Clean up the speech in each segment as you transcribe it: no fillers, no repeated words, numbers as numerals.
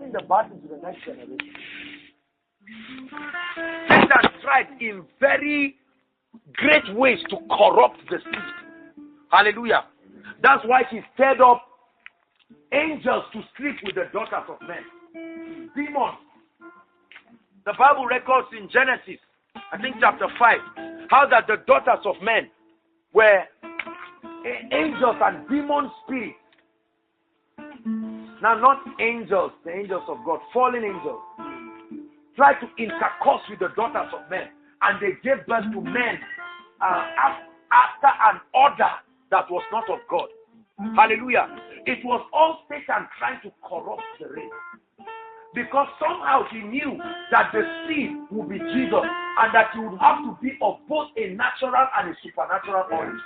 passing the baton to the next generation. Satan tried in very great ways to corrupt the seed. Hallelujah. That's why he stirred up angels to sleep with the daughters of men. Demons. The Bible records in Genesis, I think chapter 5, how that the daughters of men were angels and demon spirits. Now, not angels, the angels of God, fallen angels, tried to intercourse with the daughters of men, and they gave birth to men after an order that was not of God. Hallelujah. It was all Satan trying to corrupt the race. Because somehow he knew that the seed would be Jesus, and that he would have to be of both a natural and a supernatural origin.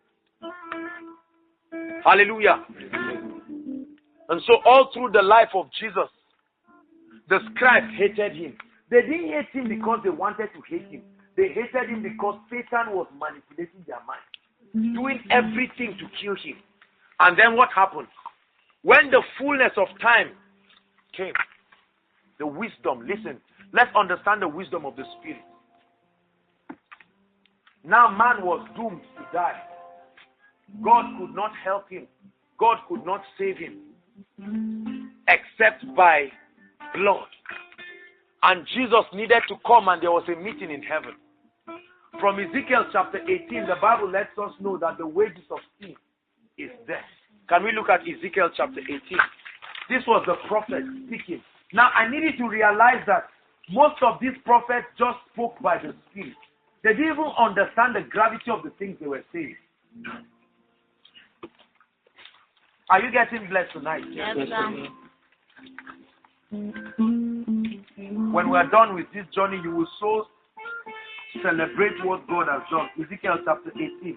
Hallelujah. And so all through the life of Jesus, the scribes hated him. They didn't hate him because they wanted to hate him. They hated him because Satan was manipulating their mind, doing everything to kill him. And then what happened? When the fullness of time came, the wisdom, listen, let's understand the wisdom of the Spirit. Now man was doomed to die. God could not help him. God could not save him except by blood. And Jesus needed to come, and there was a meeting in heaven. From Ezekiel chapter 18, the Bible lets us know that the wages of sin is death. Can we look at Ezekiel chapter 18? This was the prophet speaking. Now, I need you to realize that most of these prophets just spoke by the Spirit. They didn't even understand the gravity of the things they were saying. Are you getting blessed tonight? Yes, When we are done with this journey, you will so celebrate what God has done. Ezekiel chapter 18.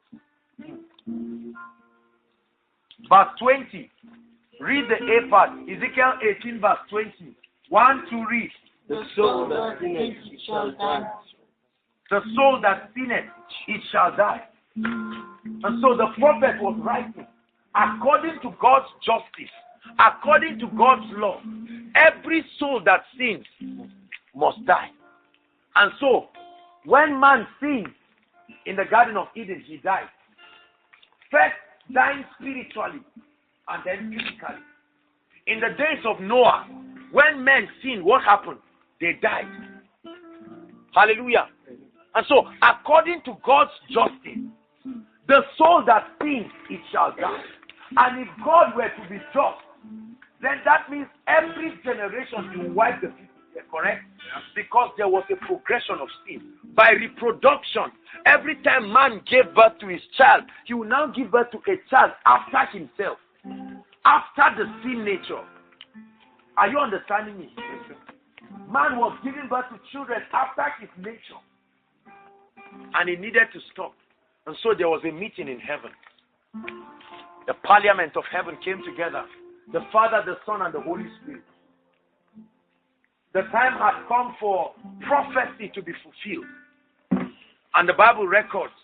Verse 20. Read the A part. Ezekiel 18 verse 20. 1, 2, read. The soul that sinneth, it shall die. The soul that sinneth, it shall die. And so the prophet was writing, according to God's justice, according to God's law, every soul that sins must die. And so, when man sinned in the Garden of Eden, he died. First, dying spiritually, and then physically. In the days of Noah, when men sinned, what happened? They died. Hallelujah. And so, according to God's justice, the soul that sins, it shall die. And if God were to be just, then that means every generation will wipe the people. Correct? Because there was a progression of sin. By reproduction, every time man gave birth to his child, he will now give birth to a child after himself. After the sin nature. Are you understanding me? Man was giving birth to children after his nature. And he needed to stop. And so there was a meeting in heaven. The parliament of heaven came together. The Father, the Son, and the Holy Spirit. The time had come for prophecy to be fulfilled. And the Bible records,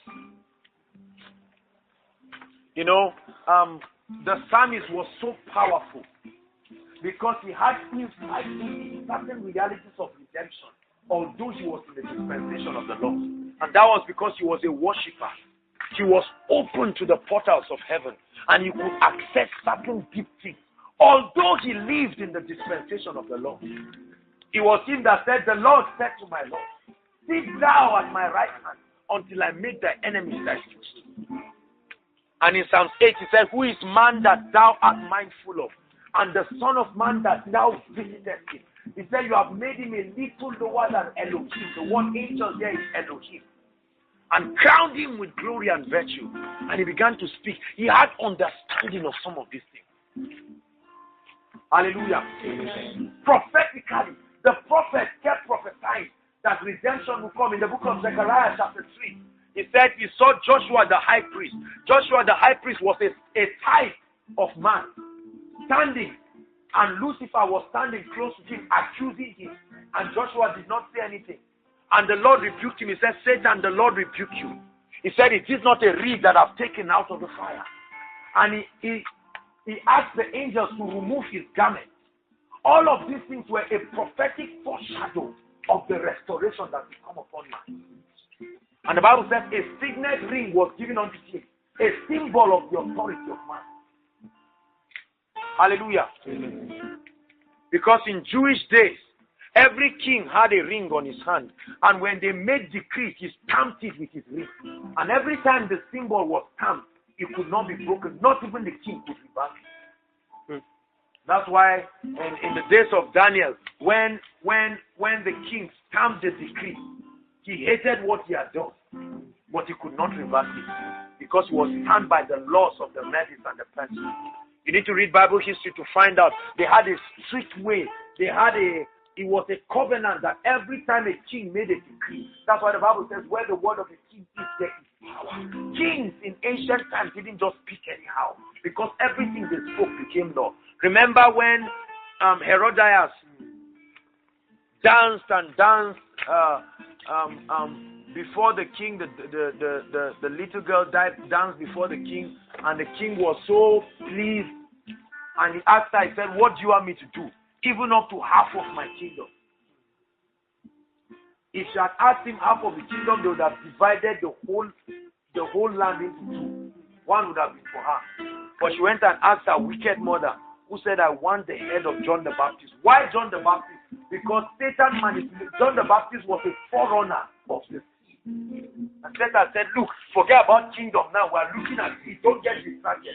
the psalmist was so powerful because he had insight into certain realities of redemption, although he was in the dispensation of the Lord. And that was because he was a worshiper. He was open to the portals of heaven, and he could access certain deep things, although he lived in the dispensation of the Lord. It was him that said, the Lord said to my Lord, sit thou at my right hand until I make thy enemies thy footstool. And in Psalm 8 he said, who is man that thou art mindful of, and the son of man that thou visitest him? He said, you have made him a little lower than Elohim. The one angel there is Elohim. And crowned him with glory and virtue. And he began to speak. He had understanding of some of these things. Hallelujah. Amen. Prophetically, the prophet kept prophesying that redemption will come. In the book of Zechariah chapter 3, he said he saw Joshua the high priest. Joshua the high priest was a type of man standing, and Lucifer was standing close to him, accusing him. And Joshua did not say anything. And the Lord rebuked him. He said, Satan, the Lord rebuke you. He said, it is not a reed that I've taken out of the fire. And he asked the angels to remove his garment All of these things were a prophetic foreshadow of the restoration that will come upon man. And the Bible says a signet ring was given unto him, a symbol of the authority of man. Hallelujah. Amen. Because in Jewish days, every king had a ring on his hand. And when they made decrees, he stamped it with his ring. And every time the symbol was stamped, it could not be broken. Not even the king could reverse it. That's why in the days of Daniel, when the king stamped the decree, he hated what he had done, but he could not reverse it because he was stamped by the laws of the Medes and the Persians. You need to read Bible history to find out they had a strict way. It was a covenant that every time a king made a decree, that's why the Bible says where the word of a king is, there is power. Kings in ancient times didn't just speak anyhow because everything they spoke became law. Remember when Herodias danced before the king, the little girl danced before the king, and the king was so pleased, and he asked her, he said, what do you want me to do? Even up to half of my kingdom. If she had asked him half of the kingdom, they would have divided the whole land into two. One would have been for her. But she went and asked her wicked mother, who said, I want the head of John the Baptist. Why John the Baptist? Because Satan manipulated. John the Baptist was a forerunner of the sea. And Satan said, look, forget about kingdom now. We're looking at it. Don't get distracted.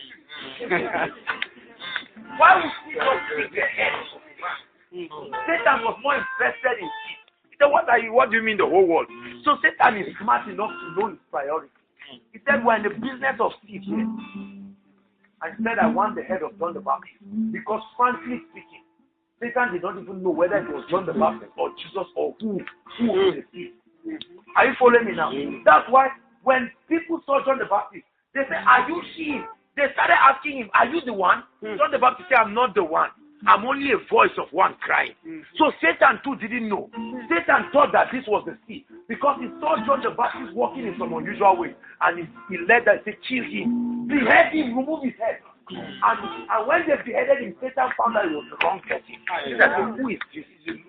Why would he not take the head of the man? Satan was more interested in it. He said, what do you mean the whole world? So Satan is smart enough to know his priority. He said, we're in the business of seed here. And he said, I want the head of John the Baptist. Because frankly speaking, Satan did not even know whether it was John the Baptist or Jesus or who was the seed. Are you following me now? That's why when people saw John the Baptist, they said, are you he? They started asking him, are you the one? John the Baptist said, I'm not the one. I'm only a voice of one crying. So Satan too didn't know. Satan thought that this was the seed because he saw John the Baptist walking in some unusual way, and he led them, said, kill him, behead him, remove his head. And when they beheaded him, Satan found out it was the wrong person. He said, who is this?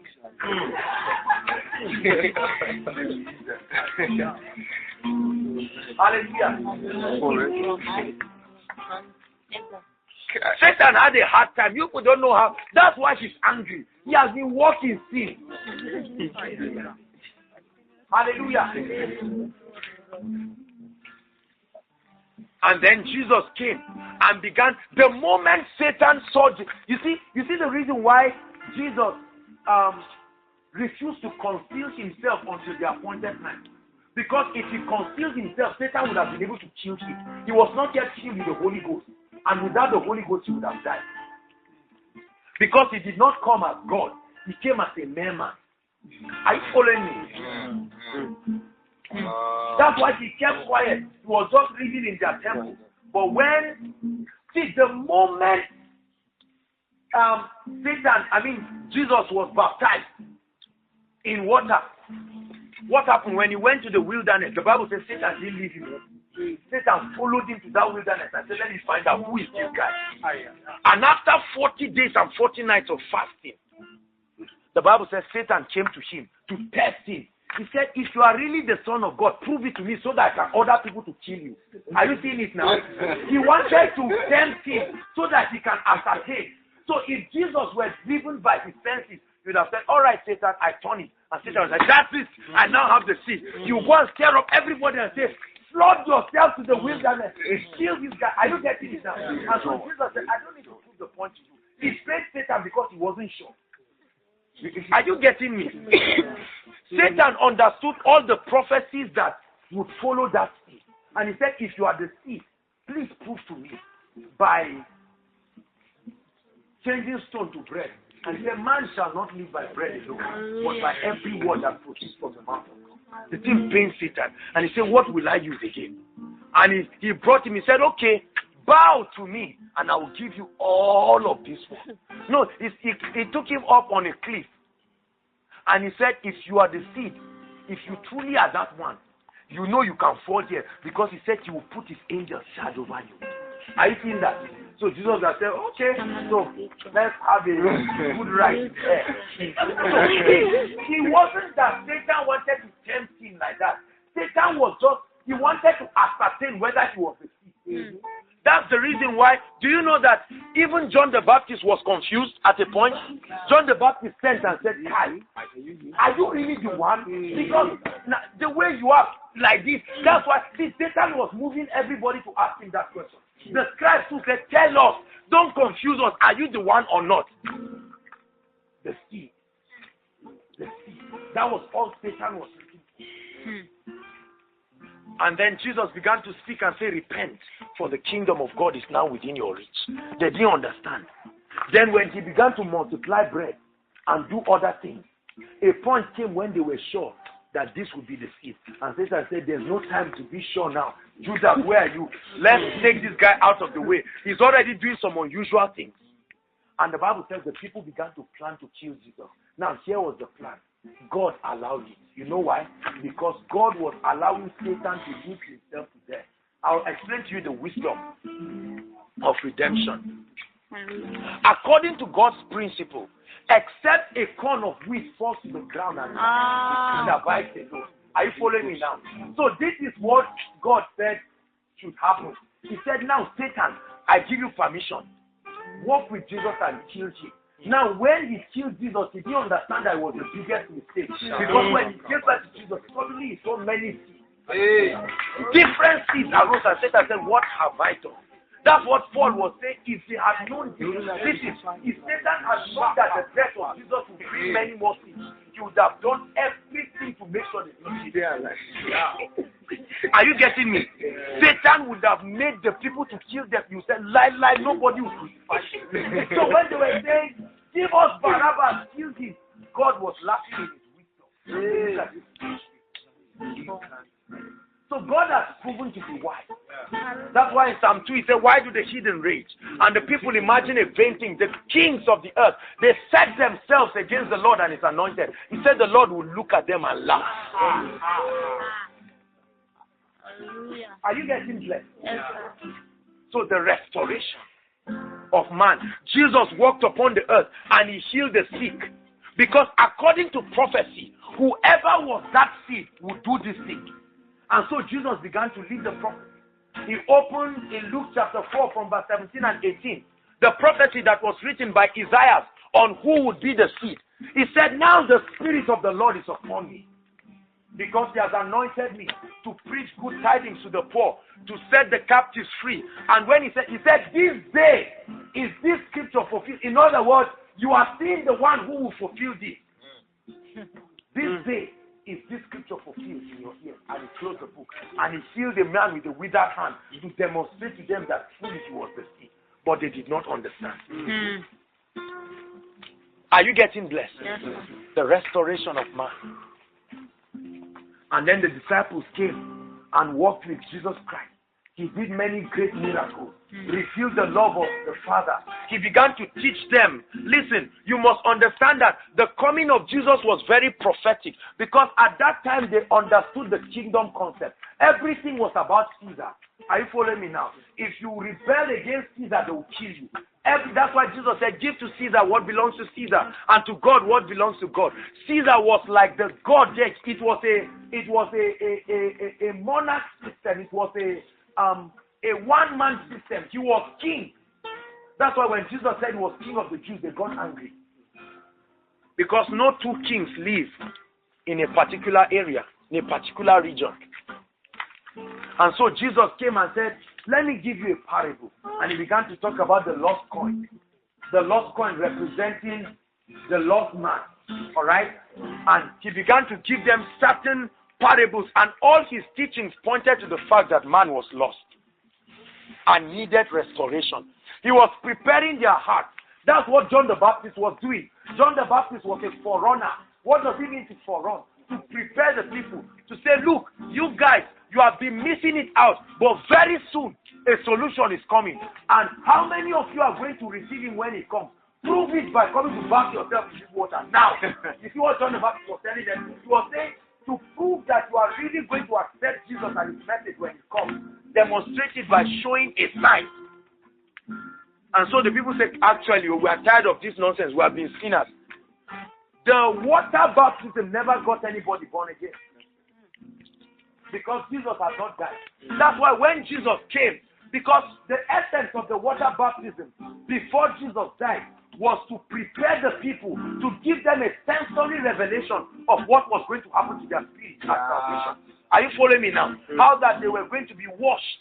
Hallelujah. Satan had a hard time. You don't know how. That's why he's angry. He has been walking sin. Hallelujah. And then Jesus came and began. The moment Satan saw, you see the reason why Jesus refused to conceal himself until the appointed time. Because if he concealed himself, Satan would have been able to kill him. He was not yet filled with the Holy Ghost. And without the Holy Ghost, he would have died. Because he did not come as God. He came as a mere man. Are you following me? That's why he kept quiet. He was just reading in their temple. But the moment Jesus was baptized in water, what happened when he went to the wilderness? The Bible says Satan didn't leave him. Satan followed him to that wilderness and said, let me find out who is this guy. And after 40 days and 40 nights of fasting, the Bible says Satan came to him to test him. He said, if you are really the Son of God, prove it to me so that I can order people to kill you. Are you seeing it now? He wanted to tempt him so that he can ascertain. So if Jesus were driven by his senses, he would have said, all right, Satan, I turn it. And Satan was like, that's it. I now have the seed. You go and stir up everybody and say, flood yourself to the wilderness. Kill this guy. Are you getting it now? And so Jesus said, I don't need to prove the point to you. He prayed Satan because he wasn't sure. Are you getting me? Satan understood all the prophecies that would follow that seed. And he said, if you are the seed, please prove to me by changing stone to bread. And he said, man shall not live by bread alone, but by every word that proceeds from the mouth of God. The thing pained Satan. And he said, what will I use again? And he brought him, he said, okay, bow to me, and I will give you all of this one. No, he took him up on a cliff. And he said, if you are the seed, if you truly are that one, you know you can fall here. Because he said he will put his angels charge over you. Are you seeing that? So So Jesus has said, okay, so let's have a good ride there. So he wasn't that Satan wanted to tempt him like that. Satan was just, he wanted to ascertain whether he was the seed. That's the reason why. Do you know that even John the Baptist was confused at a point? John the Baptist sent and said, Kai, are you really the one? Because the way you are like this, that's why Satan was moving everybody to ask him that question. The scribes who said, tell us, don't confuse us, are you the one or not? The seed. The seed. That was all Satan was looking for. And then Jesus began to speak and say, repent, for the kingdom of God is now within your reach. They didn't understand. Then when he began to multiply bread and do other things, a point came when they were sure that this would be the seed. And Satan said, there's no time to be sure now. Judas, where are you? Let's take this guy out of the way. He's already doing some unusual things. And the Bible says the people began to plan to kill Jesus. Now, here was the plan. God allowed it. You know why? Because God was allowing Satan to use himself to death. I'll explain to you the wisdom of redemption. According to God's principle, except a corn of wheat falls to the ground and abides alone. Are you following me now? So this is what God said should happen. He said, now Satan, I give you permission. Walk with Jesus and kill him. Now, when he killed Jesus, he didn't understand that it was the biggest mistake. Because when he gave birth to Jesus, suddenly he saw many seeds. Different seeds arose, and Satan said, what have I done? That's what Paul was saying. If he had known this, if Satan had known that the death of Jesus would bring many more seeds, he would have done everything to make sure that they are alive. Are you getting me? Satan would have made the people to kill them. You said, lie, nobody would crucify you. So when they were saying, give us Barabbas, kill him, God was laughing in his wisdom. So God has proven to be wise. That's why in Psalm 2 he said, why do the heathen rage? And the people imagine a vain thing. The kings of the earth, they set themselves against the Lord and his anointed. He said the Lord will look at them and laugh. Are you getting blessed? Yes, so the restoration of man. Jesus walked upon the earth and he healed the sick. Because according to prophecy, whoever was that sick would do this thing. And so Jesus began to lead the prophecy. He opened in Luke chapter 4 from verse 17 and 18. The prophecy that was written by Isaiah on who would be the seed. He said, now the Spirit of the Lord is upon me, because he has anointed me to preach good tidings to the poor, to set the captives free. And when he said, this day is this scripture fulfilled. In other words, you are seeing the one who will fulfill this. This day is this scripture fulfilled in your ears. And he closed the book. And he healed the man with the withered hand to demonstrate to them that truly he was the seed. But they did not understand. Are you getting blessed? Yes. The restoration of man. And then the disciples came and walked with Jesus Christ. He did many great miracles, revealed the love of the Father. He began to teach them. Listen, you must understand that the coming of Jesus was very prophetic, because at that time they understood the kingdom concept. Everything was about Caesar. Are you following me now? If you rebel against Caesar, they will kill you. That's why Jesus said, give to Caesar what belongs to Caesar, and to God what belongs to God. Caesar was like the God. It was a monarch system. It was a one-man system. He was king. That's why when Jesus said he was king of the Jews, they got angry. Because no two kings live in a particular area, in a particular region. And so Jesus came and said, let me give you a parable. And he began to talk about the lost coin. The lost coin representing the lost man. Alright? And he began to give them certain parables. And all his teachings pointed to the fact that man was lost and needed restoration. He was preparing their hearts. That's what John the Baptist was doing. John the Baptist was a forerunner. What does it mean to forerun? To prepare the people. To say, look, you guys, you have been missing it out. But very soon, a solution is coming. And how many of you are going to receive him when he comes? Prove it by coming to bath yourself in this water. Now, you see what John the Baptist was telling them? He was saying, to prove that you are really going to accept Jesus and his message when he comes, demonstrate it by showing a sign. And so the people said, actually, we are tired of this nonsense. We have been sinners. The water baptism never got anybody born again. Because Jesus has not died. That's why when Jesus came, because the essence of the water baptism before Jesus died was to prepare the people, to give them a sensory revelation of what was going to happen to their spirit at salvation. Are you following me now? How that they were going to be washed.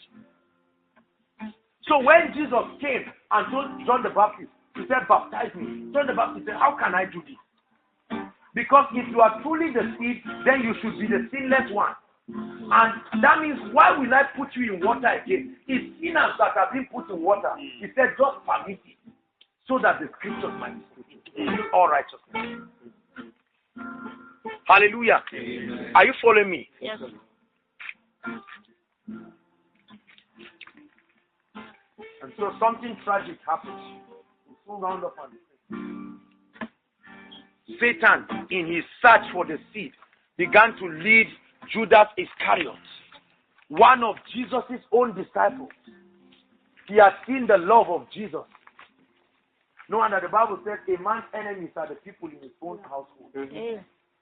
So when Jesus came and told John the Baptist, he said, baptize me. John the Baptist said, how can I do this? Because if you are truly the seed, then you should be the sinless one. And that means, why will I put you in water again? It's sinners that have been put in water. He said, just permit it, so that the scriptures might be fulfilled. All righteousness. Hallelujah. Amen. Are you following me? Yes. And so something tragic happens. We soon round up on this. Satan, in his search for the seed, began to lead Judas Iscariot, one of Jesus' own disciples. He had seen the love of Jesus. No wonder the Bible says a man's enemies are the people in his own household. Mm-hmm.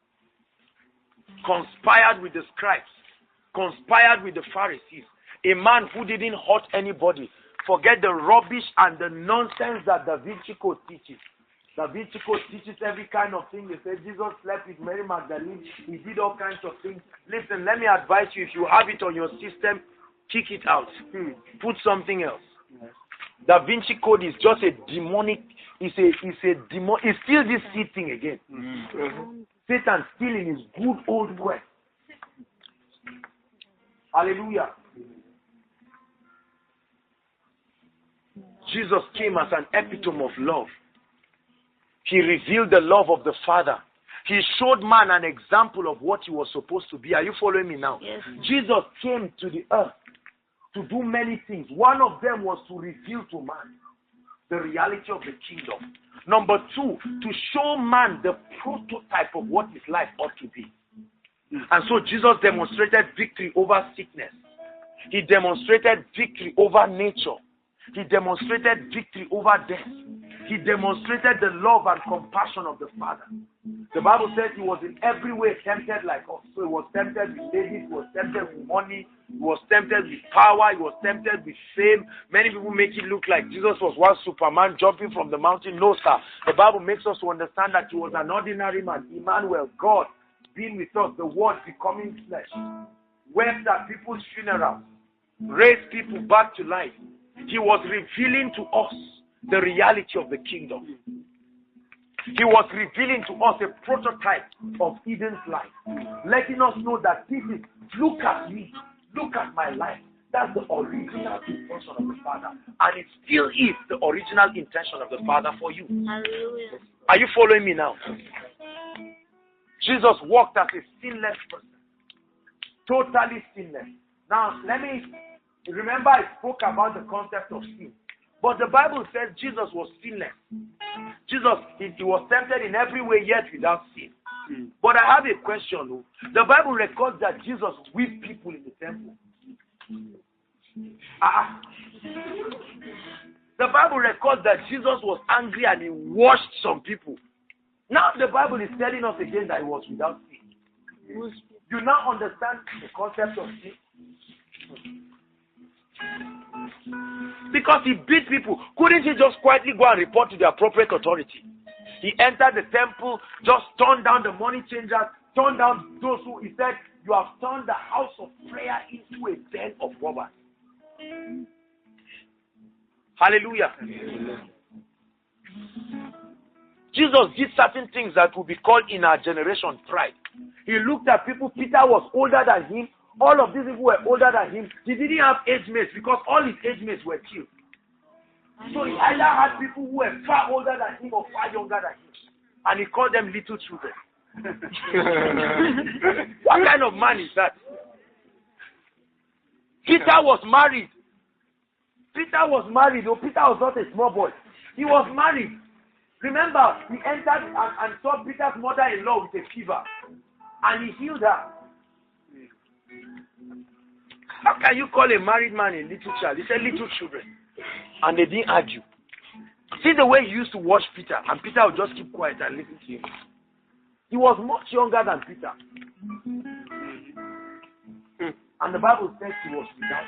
Conspired with the scribes, conspired with the Pharisees. A man who didn't hurt anybody. Forget the rubbish and the nonsense that Da Vinci Code teaches. Da Vinci Code teaches every kind of thing. They say Jesus slept with Mary Magdalene. He did all kinds of things. Listen, let me advise you, if you have it on your system, kick it out. Put something else. Da Vinci Code is just a demonic, it's still this seed thing again. Satan still in his good old way. Hallelujah. Jesus came as an epitome of love. He revealed the love of the Father. He showed man an example of what he was supposed to be. Are you following me now? Yes. Jesus came to the earth to do many things. One of them was to reveal to man the reality of the kingdom. Number two, to show man the prototype of what his life ought to be. And so Jesus demonstrated victory over sickness. He demonstrated victory over nature. He demonstrated victory over death. He demonstrated the love and compassion of the Father. The Bible says he was in every way tempted like us. So he was tempted with ladies, he was tempted with money, he was tempted with power, he was tempted with fame. Many people make it look like Jesus was one Superman jumping from the mountain. No, sir. The Bible makes us to understand that he was an ordinary man. Emmanuel, God, being with us, the Word becoming flesh. Wept at people's funerals, raised people back to life. He was revealing to us the reality of the kingdom. He was revealing to us a prototype of Eden's life, letting us know that this is, look at me, look at my life. That's the original intention of the Father. And it still is the original intention of the Father for you. Hallelujah. Are you following me now? Jesus walked as a sinless person. Totally sinless. Now, remember I spoke about the concept of sin. But the Bible says Jesus was sinless. Jesus, he was tempted in every way, yet without sin. But I have a question. The Bible records that Jesus whipped people in the temple. The Bible records that Jesus was angry and he washed some people. Now the Bible is telling us again that he was without sin. You now understand the concept of sin? Because he beat people. Couldn't he just quietly go and report to the appropriate authority? He entered the temple, just turned down the money changers, turned down those who, he said, you have turned the house of prayer into a den of robbers. Hallelujah. Jesus did certain things that would be called in our generation pride. He looked at people. Peter was older than him. All of these people were older than him. He didn't have age mates because all his age mates were killed. So he either had people who were far older than him or far younger than him. And he called them little children. What kind of man is that? Peter was married. Peter was not a small boy. He was married. Remember, he entered and saw Peter's mother-in-law with a fever. And he healed her. How can you call a married man a little child? He said little children. And they didn't argue. See the way he used to watch Peter, and Peter would just keep quiet and listen to him. He was much younger than Peter. And the Bible says he was without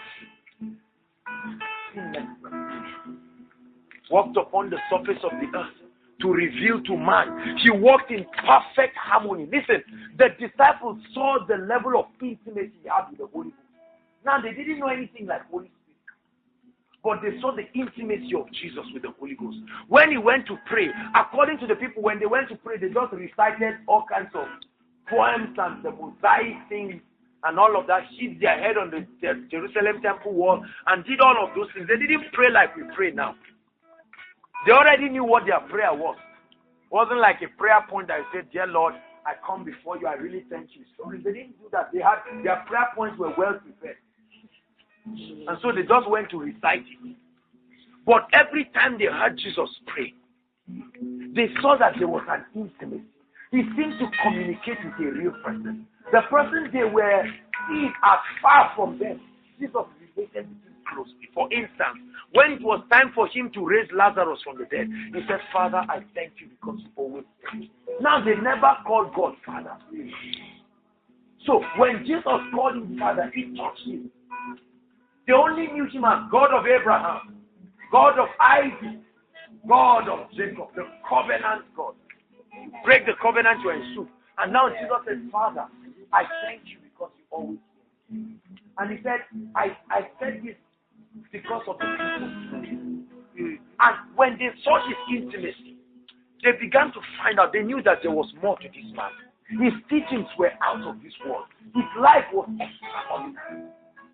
sin. Walked upon the surface of the earth to reveal to man. He walked in perfect harmony. Listen, the disciples saw the level of intimacy he had with the Holy Ghost. Now, they didn't know anything like Holy Spirit, but they saw the intimacy of Jesus with the Holy Ghost. When he went to pray, according to the people, when they went to pray, they just recited all kinds of poems and the mosaic things and all of that, hit their head on the Jerusalem temple wall and did all of those things. They didn't pray like we pray now. They already knew what their prayer was. It wasn't like a prayer point that said, "Dear Lord, I come before you, I really thank you." So they didn't do that. Their prayer points were well prepared. And so they just went to recite it. But every time they heard Jesus pray, they saw that there was an intimacy. He seemed to communicate with a real person. The person they were seeing as far from them, Jesus related with him closely. For instance, when it was time for him to raise Lazarus from the dead, he said, "Father, I thank you because you always thank me." Now they never called God Father. So when Jesus called him Father, he touched him. They only knew him as God of Abraham, God of Isaac, God of Jacob, the covenant God. Break the covenant, you ensue. And now Jesus said, "Father, I thank you because you always thank me." And he said, I said this because of the people. And when they saw his intimacy, they began to find out, they knew that there was more to this man. His teachings were out of this world. His life was extraordinary.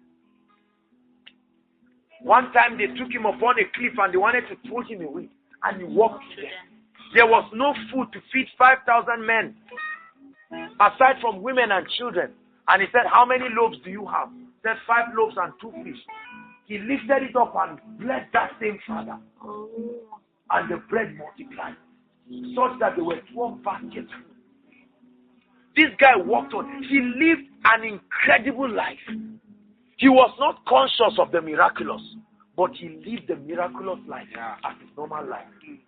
One time they took him upon a cliff and they wanted to throw him away. And he walked there. There was no food to feed 5,000 men, aside from women and children. And he said, "How many loaves do you have?" He said, 5 loaves and 2 fish. He lifted it up and blessed that same father. And the bread multiplied, such that there were 12 baskets. This guy walked on. He lived an incredible life. He was not conscious of the miraculous, but he lived the miraculous life as his normal life.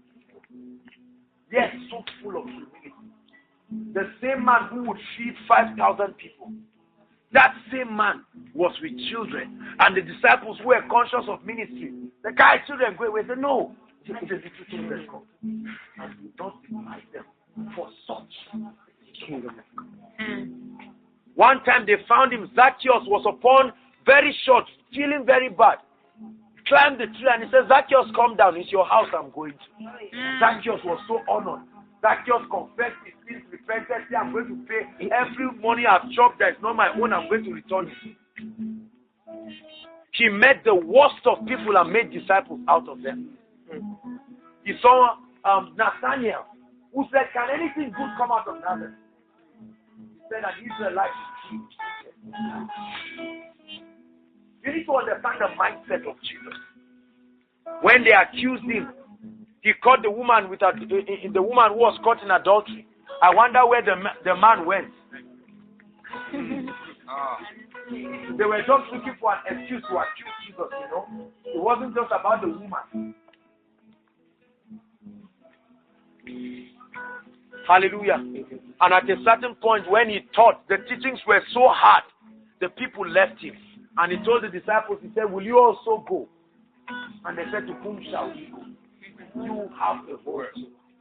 Yes, so full of humility. The same man who would feed 5,000 people, that same man was with children. And the disciples who were conscious of ministry, the guy, children go away, said, "No, let the little children come." And we don't despise them for such kingdom of God. One time they found him, Zacchaeus was upon, very short, feeling very bad. He climbed the tree and he said, "Zacchaeus, come down. It's your house I'm going to." Zacchaeus was so honored. Zacchaeus confessed his sins, repented, said, "I'm going to pay every money I've chopped that is not my own, I'm going to return it." He met the worst of people and made disciples out of them. He saw Nathaniel, who said, "Can anything good come out of Nazareth?" He said, "An Israelite is true." You need to understand the mindset of Jesus. When they accused him, he caught the woman the woman who was caught in adultery. I wonder where the man went. They were just looking for an excuse to accuse Jesus, you know. It wasn't just about the woman. Hallelujah. And at a certain point, when he taught, the teachings were so hard, the people left him. And he told the disciples, he said, "Will you also go?" And they said, "To whom shall we go? You have the word."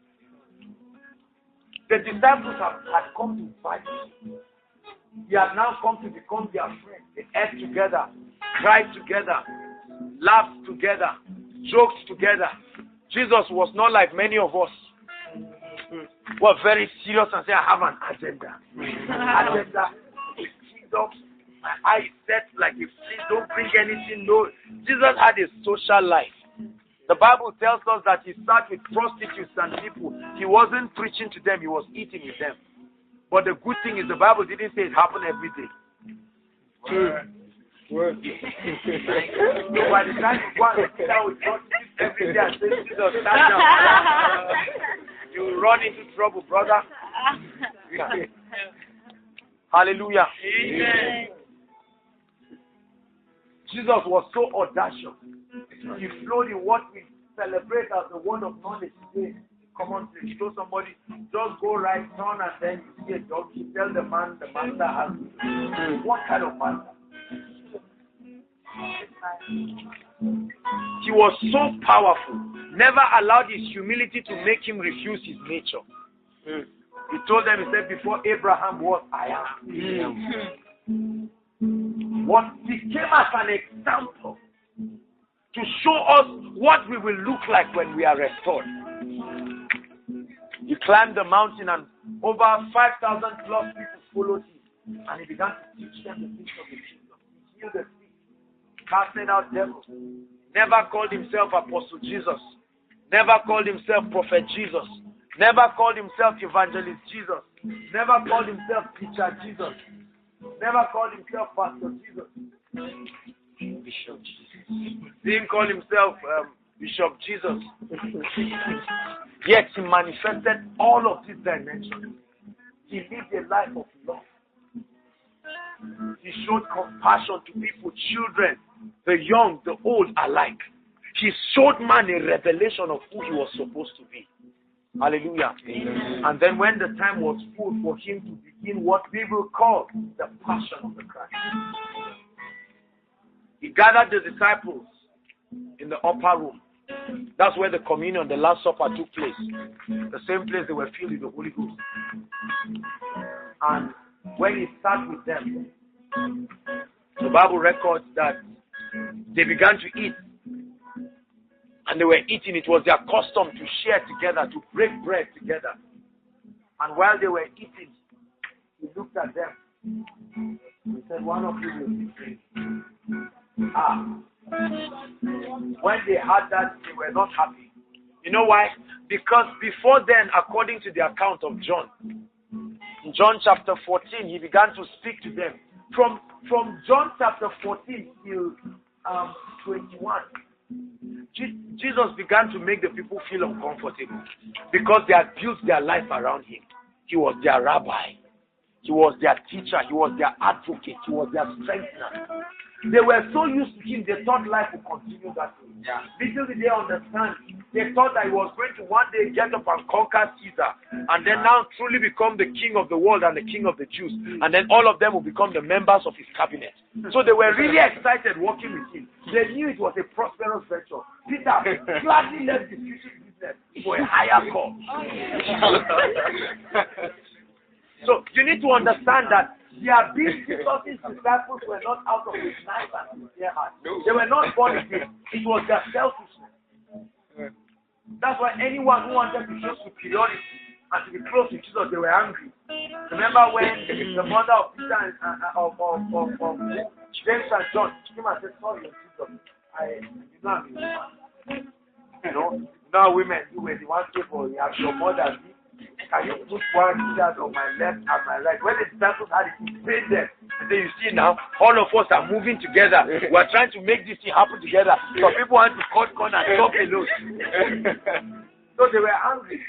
The disciples had come to fight him. He had now come to become their friend. They ate together, cried together, laughed together, joked together. Jesus was not like many of us. Were very serious and say, "I have an agenda." Agenda. My eyes set like a flint, don't bring anything. No. Jesus had a social life. The Bible tells us that he sat with prostitutes and people. He wasn't preaching to them, he was eating with them. But the good thing is the Bible didn't say it happened every day. Word. So by the time you go and sit down with prostitutes every day and say, "Jesus, stand down," you will run into trouble, brother. Hallelujah. Amen. Jesus was so audacious. He flowed in what we celebrate as the word of knowledge today. Common place. Show somebody, just go right, turn, and then you see a dog. You tell the man the master has. What kind of master? He was so powerful. Never allowed his humility to make him refuse his nature. He told them, he said, before Abraham was, I am. What became as an example to show us what we will look like when we are restored. He climbed the mountain and over 5,000 plus people followed him. And he began to teach them the things of the kingdom. He healed the sick, casted out devils. Never called himself Apostle Jesus. Never called himself Prophet Jesus. Never called himself Evangelist Jesus. Never called himself Teacher Jesus. Never called himself Pastor Jesus. Bishop Jesus. Didn't call himself Bishop Jesus. Yet he manifested all of these dimensions. He lived a life of love. He showed compassion to people, children, the young, the old alike. He showed man a revelation of who he was supposed to be. Hallelujah. Amen. And then when the time was full for him to begin what we will call the passion of the Christ, he gathered the disciples in the upper room. That's where the communion, the Last Supper took place. The same place they were filled with the Holy Ghost. And when he sat with them, the Bible records that they began to eat. And they were eating. It was their custom to share together, to break bread together. And while they were eating, he looked at them. He said, one of you will betray me. When they heard that, they were not happy. You know why? Because before then, according to the account of John, in John chapter 14, he began to speak to them. From John chapter 14 till 21, Jesus began to make the people feel uncomfortable because they had built their life around him. He was their rabbi. He was their teacher. He was their advocate. He was their strengthener. They were so used to him, they thought life would continue that way. Yeah. Little did they understand. They thought that he was going to one day get up and conquer Caesar and then now truly become the king of the world and the king of the Jews. And then all of them will become the members of his cabinet. So they were really excited working with him. They knew it was a prosperous venture. Peter gladly left the fishing business for a higher cause. So you need to understand that their big Jesus' disciples were not out of his knife and their heart. They were not born again. It was their selfishness. That's why anyone who wanted to show superiority and to be close to Jesus, they were angry. Remember when the mother of Peter and of James and John came and said, sorry, Jesus, I did not mean that. You know, now women, you were the one people, you have your mother. Can you put one Jesus on my left and my right? When the disciples had it, he prayed them. And then you see now, all of us are moving together. We are trying to make this thing happen together. So people want to cut corners and talk alone. So they were angry.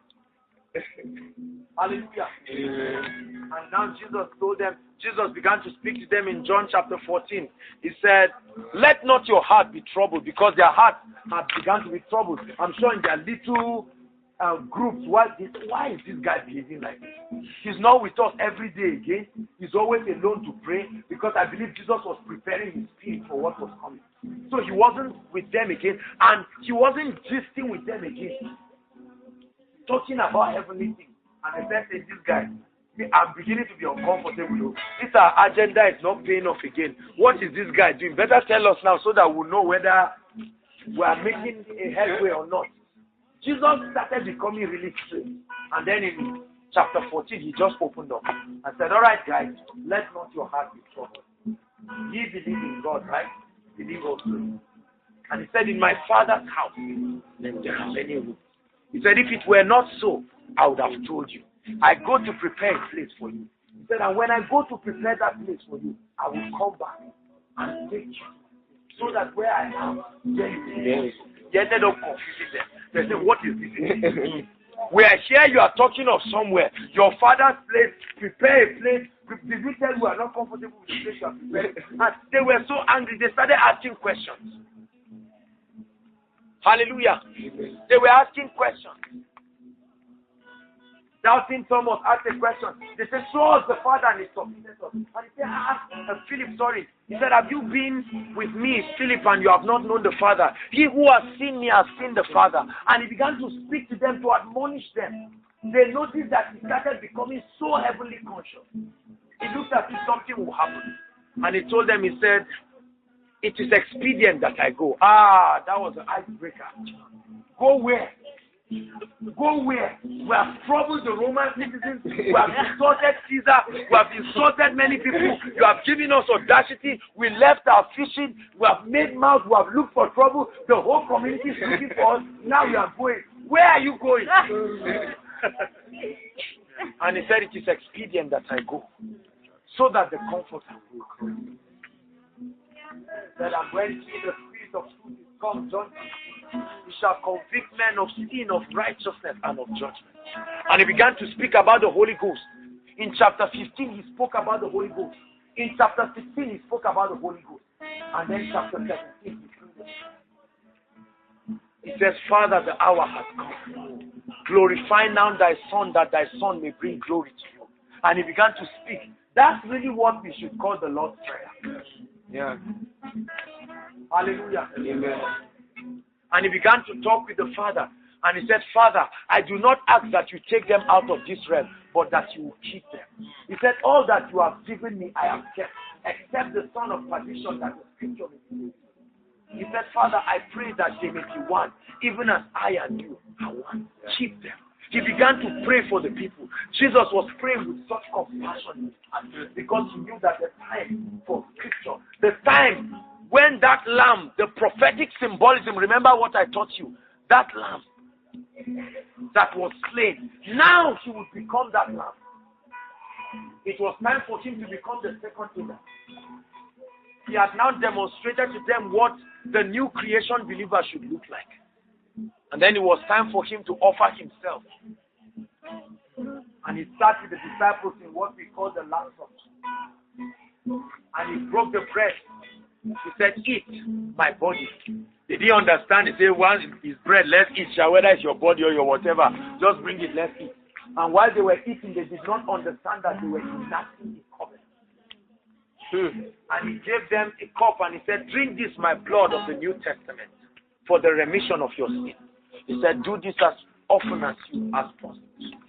Hallelujah. And now Jesus told them, Jesus began to speak to them in John chapter 14. He said, let not your heart be troubled, because their hearts have begun to be troubled. I'm sure in their little groups, why is this guy behaving like this? He's not with us every day again. He's always alone to pray, because I believe Jesus was preparing his spirit for what was coming. So he wasn't with them again, and he wasn't gisting with them again, talking about heavenly things. And I said, hey, this guy, I'm beginning to be uncomfortable. This our agenda is not paying off again. What is this guy doing? Better tell us now so that we'll know whether we are making a headway or not. Jesus started becoming really strange. And then in chapter 14, he just opened up and said, all right, guys, let not your heart be troubled. Ye believe in God, right? Believe also. And he said, in my Father's house, there are many rooms. He said, if it were not so, I would have told you. I go to prepare a place for you. He said, and when I go to prepare that place for you, I will come back and take you, so that where I am, there you will. They ended up confusing them. They said, what is this? We are here, you are talking of somewhere. Your father's place, prepare a place. Did we tell you we are not comfortable with the place you are preparing? And they were so angry, they started asking questions. Hallelujah. They were asking questions. Doubting Thomas asked a question. They said, show us the Father, and he submitted us. And he said, Philip, sorry. He said, have you been with me, Philip, and you have not known the Father? He who has seen me has seen the Father. And he began to speak to them, to admonish them. They noticed that he started becoming so heavenly conscious. It looked as if something will happen. And he told them, he said, it is expedient that I go. That was an icebreaker. Go where? Go where? We have troubled the Roman citizens. We have insulted Caesar. We have insulted many people. You have given us audacity. We left our fishing. We have made mouth. We have looked for trouble. The whole community is looking for us. Now we are going. Where are you going? And he said, it is expedient that I go, so that the Comforter will come. That I'm going to see the Spirit of truth is come, John. He shall convict men of sin, of righteousness, and of judgment. And he began to speak about the Holy Ghost. In chapter 15, he spoke about the Holy Ghost. In chapter 16, he spoke about the Holy Ghost. And then chapter 17, he concluded. He says, Father, the hour has come. Glorify now thy Son, that thy Son may bring glory to you. And he began to speak. That's really what we should call the Lord's Prayer. Yeah. Hallelujah. Amen. And he began to talk with the Father. And he said, Father, I do not ask that you take them out of this realm, but that you will keep them. He said, all that you have given me, I have kept, except the son of perdition, that the scripture may be. He said, Father, I pray that they may be one, even as I and you are one. Keep them. He began to pray for the people. Jesus was praying with such compassion because he knew that the time for scripture, the time when that lamb, the prophetic symbolism, remember what I taught you, that lamb that was slain, now he would become that lamb. It was time for him to become the second Adam. He had now demonstrated to them what the new creation believer should look like. And then it was time for him to offer himself. And he started the disciples in what we call the Last Supper. And he broke the bread. He said, eat my body. They didn't understand. He said, once it's bread, let's eat. Whether it's your body or your whatever, just bring it, let's eat. And while they were eating, they did not understand that they were enacting the covenant. And he gave them a cup and he said, drink this, my blood of the New Testament, for the remission of your sin. He said, do this as often as possible.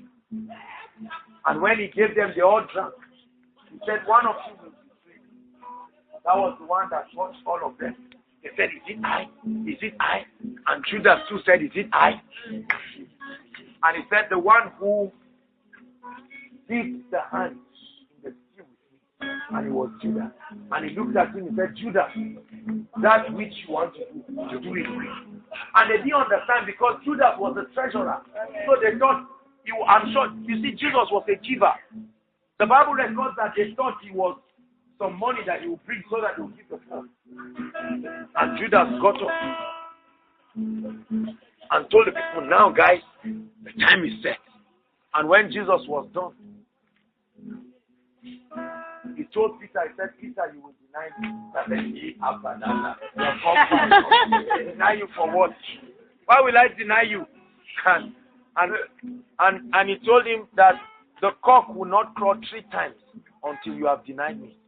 And when he gave them, they all drank. He said, one of you will be free. That was the one that touched all of them. He said, is it I? Is it I? And Judas too said, is it I? And he said, the one who dipped the hands in the sea with me. And it was Judas. And he looked at him and said, Judas, that which you want to do it with. And they didn't understand because Judas was the treasurer. So they thought, I'm sure, you see, Jesus was a giver. The Bible records that they thought he was some money that he would bring so that he would give the poor. And Judas got up and told the people, now guys, the time is set. And when Jesus was done, he told Peter, he said, Peter, you will deny me. That he deny you for what? Why will I deny you? And he told him that the cock will not crow 3 times until you have denied me.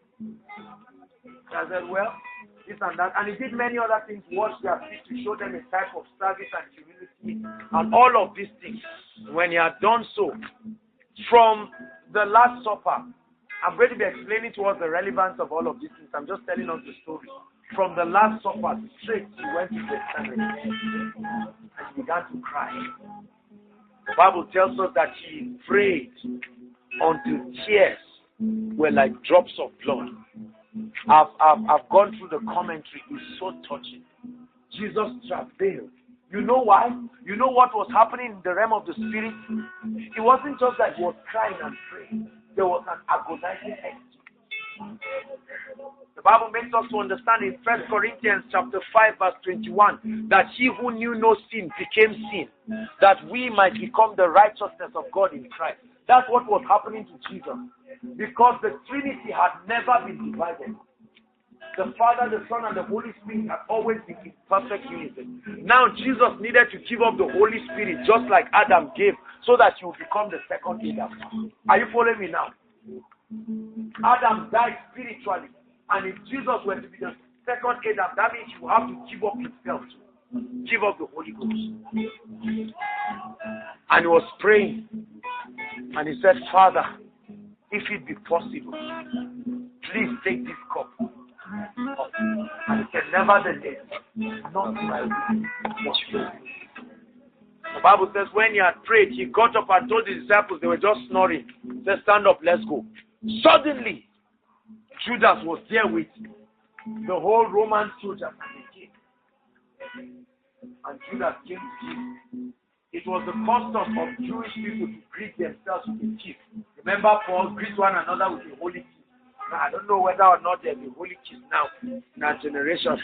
I said, well, this and that. And he did many other things, wash their feet to show them a type of service and humility and all of these things. When he had done so, from the Last Supper, I'm going to be explaining to us the relevance of all of these things. I'm just telling us the story. From the Last Supper, straight he went to Gethsemane and he began to cry. The Bible tells us that he prayed until tears were like drops of blood. I've gone through the commentary. It's so touching. Jesus travailed. You know why? You know what was happening in the realm of the spirit? It wasn't just that he was crying and praying. There was an agonizing exit. The Bible makes us to understand in 1 Corinthians chapter 5 verse 21 that he who knew no sin became sin, that we might become the righteousness of God in Christ. That's what was happening to Jesus. Because the Trinity had never been divided. The Father, the Son, and the Holy Spirit have always been in perfect unity. Now Jesus needed to give up the Holy Spirit just like Adam gave, so that you will become the second Adam. Are you following me now? Adam died spiritually, and if Jesus were to be the second Adam, that means you have to give up himself too. Give up the Holy Ghost. And he was praying, and he said, Father, if it be possible, please take this cup. And he said, nevertheless, not my will, but your will. The Bible says when he had prayed, he got up and told his disciples, they were just snoring. He said, stand up, let's go. Suddenly, Judas was there with the whole Roman soldiers and they came. And Judas came to him. It was the custom of Jewish people to greet themselves with a kiss. Remember, Paul greet one another with a holy kiss. Now, I don't know whether or not there's a holy kiss now in our generation.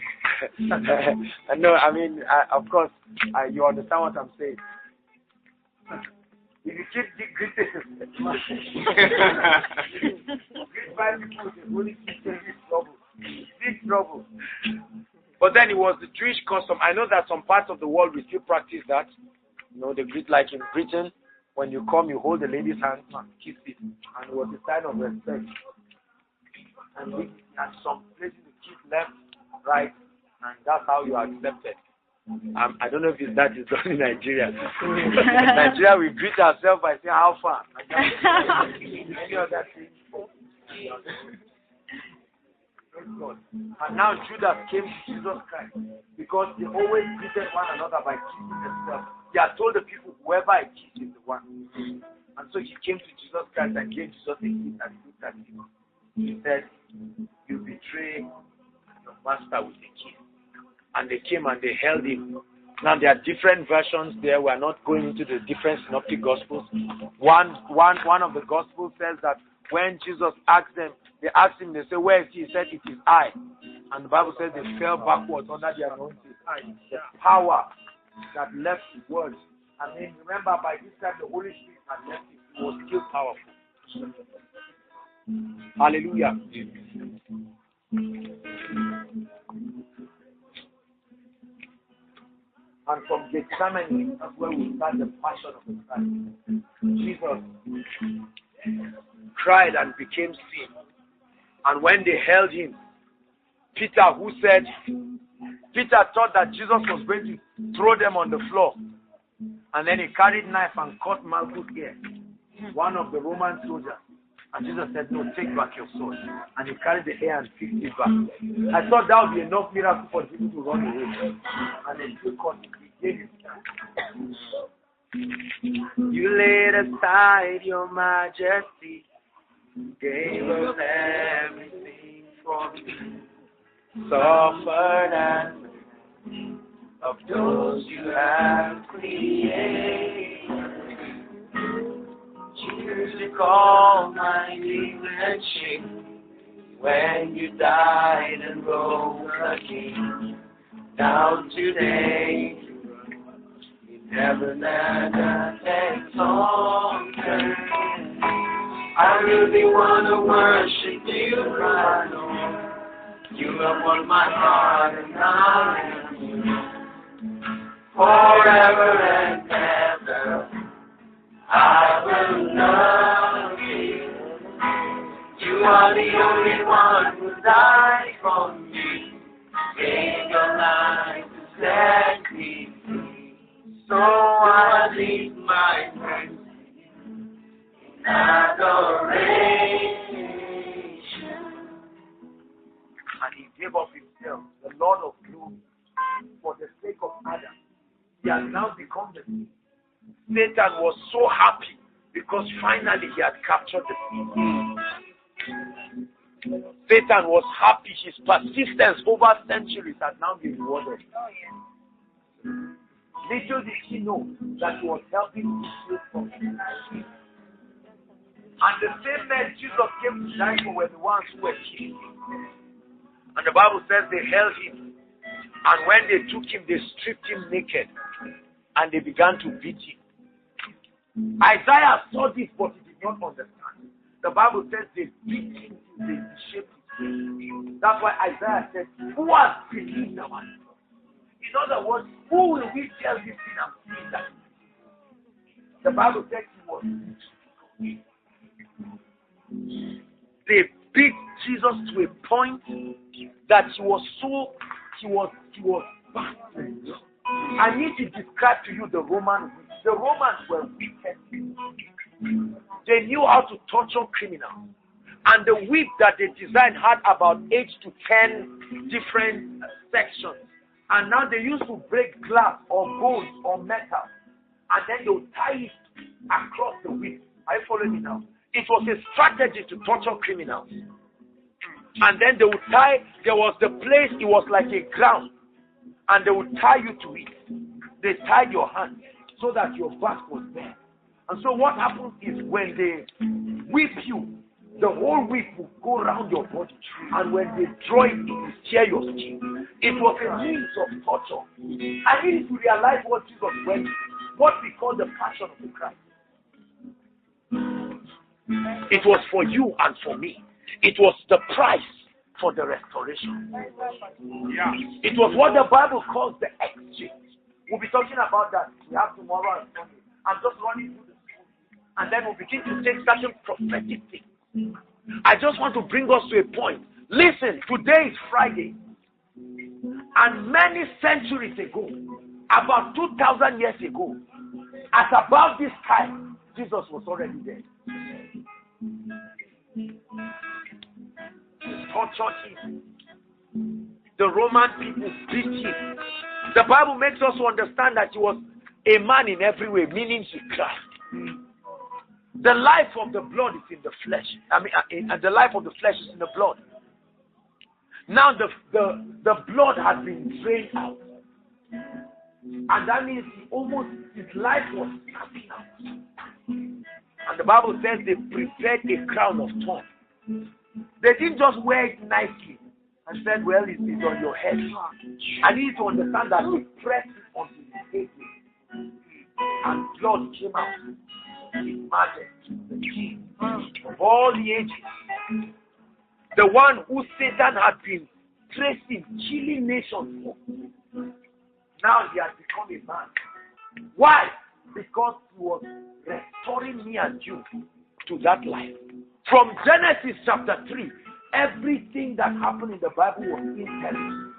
No, I mean, of course, you understand what I'm saying. If you keep greeting, greet five people with a holy kiss, big trouble. Big trouble. But then it was the Jewish custom. I know that some parts of the world we still practice that. You know, they greet like in Britain. When you come, you hold the lady's hand and kiss it. And it was a sign of respect. And we, at some places, you kiss left, right, and that's how you are accepted. I don't know if that is done in Nigeria. In Nigeria, we greet ourselves by saying, how far? Any other thing. And now Judas came to Jesus Christ because they always greeted one another by kissing themselves. They had told the people, whoever I kiss is the one. And so he came to Jesus Christ and gave Jesus a kiss and looked at him. He said, you betray your master with a kiss. And they came and they held him. Now there are different versions there. We are not going into the different synoptic gospels. One of the gospels says that when Jesus asked them, they asked him, they said, where is he? He said, it is I. And the Bible says they fell backwards under the anointing. The power that left his words. I mean, remember, by this time the Holy Spirit had left him. He was still powerful. Hallelujah. And from Gethsemane, that's where we start the passion of the Christ. Jesus cried and became sin. And when they held him, Peter thought that Jesus was going to throw them on the floor. And then he carried knife and cut Malchus' ear, one of the Roman soldiers. And Jesus said, no, take back your sword. And he carried the ear and fixed it back. I thought that would be enough miracle for people to run away. And then he cut it. He gave it. You laid aside your majesty, gave us everything for me, suffered and of those you have created. You took all my dimension when you died and rose again. Down today, in heaven and earth exalted. I really want to worship you right now. You have won my heart and I am you. Forever and ever, I will love you. You are the only one who died for me. Gave your life to set me free. So I leave my hands in adoration. And he gave up himself, the Lord of glory, for the sake of Adam. He has now become the king. Satan was so happy because finally he had captured the king. Satan was happy. His persistence over centuries had now been rewarded. Little did he know that he was helping to steal from him. And the same men Jesus came to die for were the ones who were killing him. And the Bible says they held him. And when they took him, they stripped him naked. And they began to beat him. Isaiah saw this, but he did not understand. The Bible says they beat him till they shaped his That's why Isaiah said, who has believed our report? In other words, who will we tell this thing and see that? The Bible said he was. They beat Jesus to a point that he was bad. I need to describe to you the Romans. The Romans were wicked. They knew how to torture criminals. And the whip that they designed had about 8 to 10 different sections. And now they used to break glass or gold or metal. And then they would tie it across the whip. Are you following me now? It was a strategy to torture criminals. And then they would tie, there was the place, it was like a ground. And they would tie you to it. They tied your hand so that your back was there. And so what happens is when they whip you, the whole whip will go around your body. And when they draw it, it will tear your skin. It was a means of torture. I need to realize what Jesus went through. What we call the passion of the Christ. It was for you and for me. It was the price for the restoration. Yeah. It was what the Bible calls the exchange. We'll be talking about that. We have tomorrow and Sunday. I'm just running through the school. And then we'll begin to take certain prophetic things. I just want to bring us to a point. Listen, today is Friday. And many centuries ago, about 2,000 years ago, at about this time, Jesus was already dead. They tortured him. The Roman people beat him. The Bible makes us understand that he was a man in every way, meaning he cried. The life of the blood is in the flesh. The life of the flesh is in the blood. Now the blood has been drained out. And that means his life was sucking out. And the Bible says they prepared a crown of thorns. They didn't just wear it nicely and said, well, it's on your head. I need to understand that they pressed it onto his head. And blood came out. His majesty, the king of all the ages. The one who Satan had been tracing, killing nations for. Now he has become a man. Why? Because he was restoring me and you to that life. From Genesis chapter 3, everything that happened in the Bible was intelligent.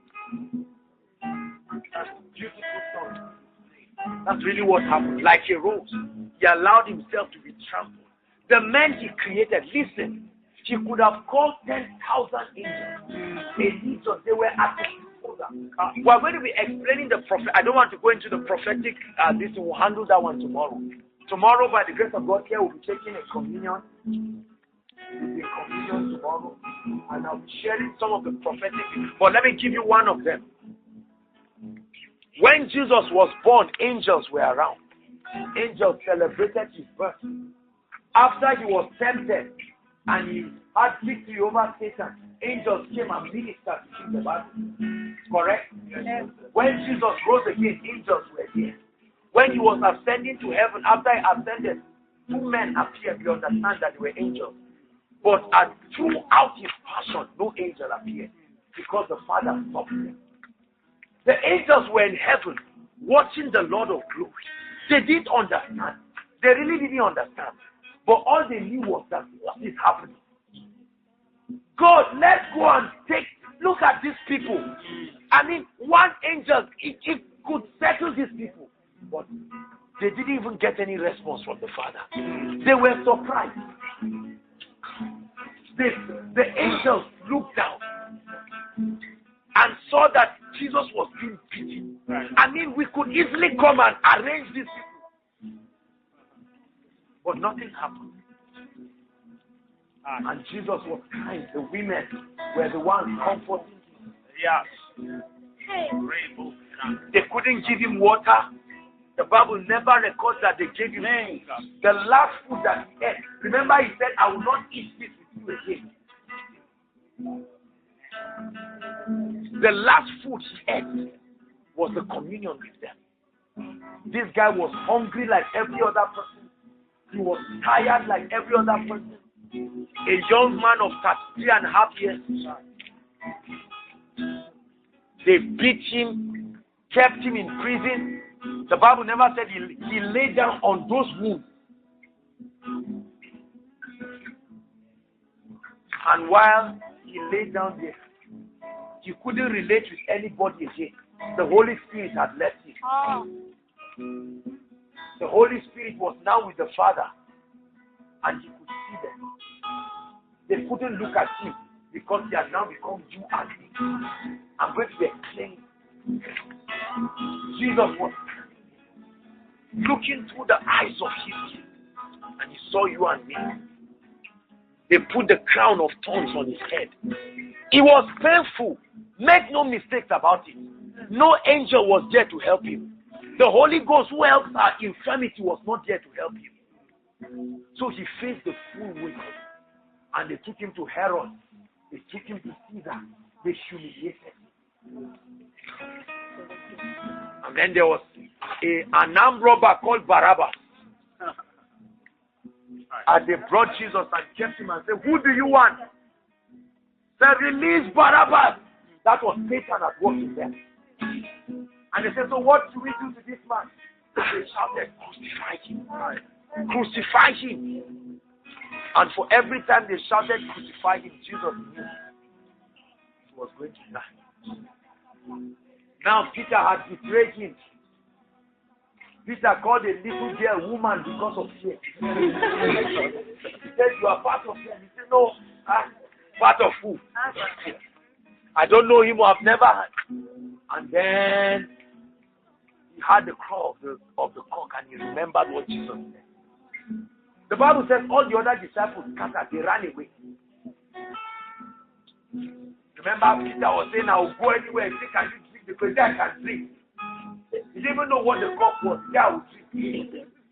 That's a beautiful story. That's really what happened. Like a rose, he allowed himself to be trampled. The men he created, listen, he could have called 10,000 angels. They were at his disposal. We're going to be explaining the prophet. I don't want to go into the prophetic. This we'll handle that one tomorrow. Tomorrow, by the grace of God, here we'll be taking a communion. We'll be communion tomorrow, and I'll be sharing some of the prophetic things. But let me give you one of them. When Jesus was born, angels were around. Angels celebrated his birth. After he was tempted and he had victory over Satan, angels came and ministered to him the Bible. Correct? Yes. When Jesus rose again, angels were there. When he was ascending to heaven, after he ascended, 2 men appeared. We understand that they were angels. But throughout his passion, no angel appeared because the Father stopped them. The angels were in heaven watching the Lord of glory. They didn't understand. They really didn't understand. But all they knew was that what is happening. God, let's go and look at these people. I mean, one angel, it could settle these people. But they didn't even get any response from the Father. They were surprised. The angels looked down and saw that Jesus was being beaten. I mean, we could easily come and arrange these people. But nothing happened. And Jesus was kind. The women were the ones comforting him. Yes. They couldn't give him water. The Bible never records that they gave him food. The last food that he ate. Remember, he said, I will not eat this with you again. The last food he ate was the communion with them. This guy was hungry like every other person. He was tired like every other person. a young man of 33.5 years. They beat him, kept him in prison. The Bible never said he lay down on those wounds. And while he lay down there, he couldn't relate with anybody again. The Holy Spirit had left him. The Holy Spirit was now with the Father, and he could see them. They couldn't look at him because he had now become you and me. I'm going to explain. Jesus was looking through the eyes of his, and he saw you and me. They put the crown of thorns on his head. It was painful. Make no mistakes about it. No angel was there to help him. The Holy Ghost who helps our infirmity was not there to help him. So he faced the full weight. And they took him to Herod. They took him to Caesar. They humiliated him. And then there was an armed robber called Barabbas. And they brought Jesus and kept him and said, "Who do you want?" Said, "Release Barabbas." That was Satan at work in them. And they said, "So what do we do to this man?" They shouted, "Crucify him. Crucify him." And for every time they shouted, "Crucify him," Jesus knew he was going to die. Now Peter had betrayed him. Peter called a little girl woman because of fear. He said, "You are part of them." He said, "No, part of who? I don't know him, or I've never heard." And then he had the crow of the cock, and he remembered what Jesus said. The Bible says all the other disciples scattered, they ran away. Remember, Peter was saying, "I will go anywhere and say, can you drink? Because I can drink." He didn't even know what the cock was. Yeah, I will drink.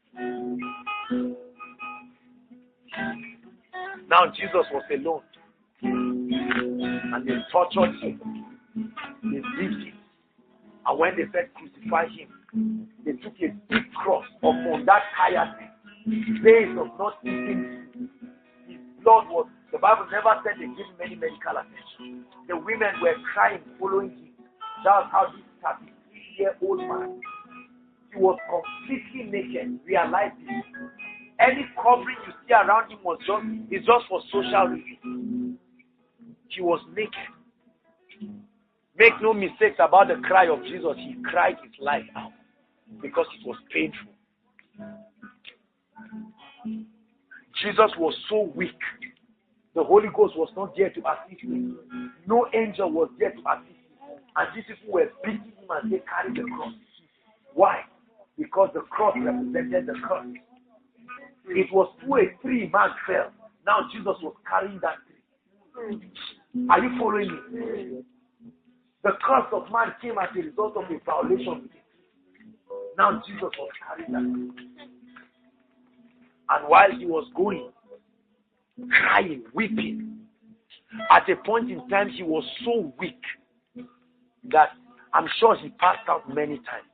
Now Jesus was alone. And they tortured him. They beat him. And when they said crucify him, they took a big cross upon that tired days of not eating. His blood was, the Bible never said they gave him any medical attention. The women were crying, following him. That's how this 33-year-old man, he was completely naked, realized it. Any covering you see around him is just for social reasons. He was naked. Make no mistakes about the cry of Jesus. He cried his life out because it was painful. Jesus was so weak. The Holy Ghost was not there to assist him. No angel was there to assist him. And these people were beating him and they carried the cross. Why? Because the cross represented the curse. It was through a tree man fell. Now Jesus was carrying that tree. Are you following me? The curse of man came as a result of a violation. Now Jesus was carrying that tree. And while he was going, crying, weeping, at a point in time he was so weak that I'm sure he passed out many times.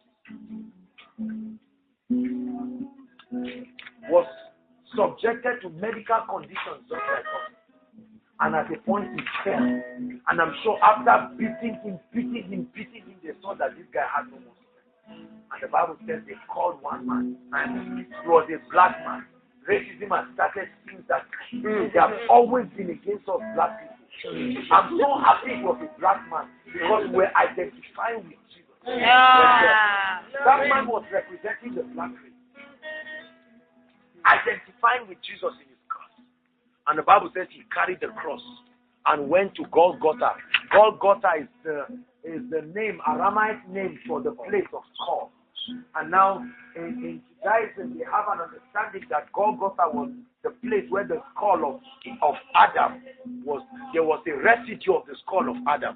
Was subjected to medical conditions just like us. And at a point he fell. And I'm sure after beating him, they saw that this guy had no more strength. And the Bible says they called one man, and he was a black man. Racism has started since that time. They have always been against us black people. I'm so happy it was a black man because we're identifying with Jesus. Yeah. That man was representing the black race. Identifying with Jesus in his cross. And the Bible says he carried the cross and went to Golgotha. Golgotha is the name, Aramaic name for the place of skull. And now in Judaism they have an understanding that Golgotha was the place where the skull of Adam was. There was a residue of the skull of Adam.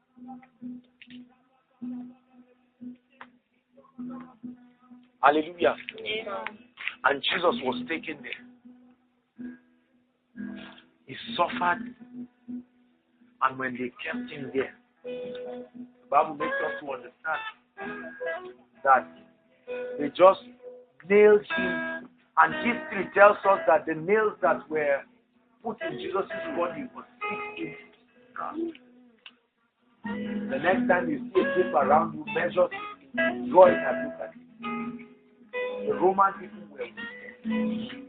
Hallelujah. And Jesus was taken there. He suffered. And when they kept him there, the Bible makes us to understand that they just nailed him. And history tells us that the nails that were put in Jesus' body was 6 inches. The next time you see a tape around you, measure it, draw it and look at it. The Roman people were wicked.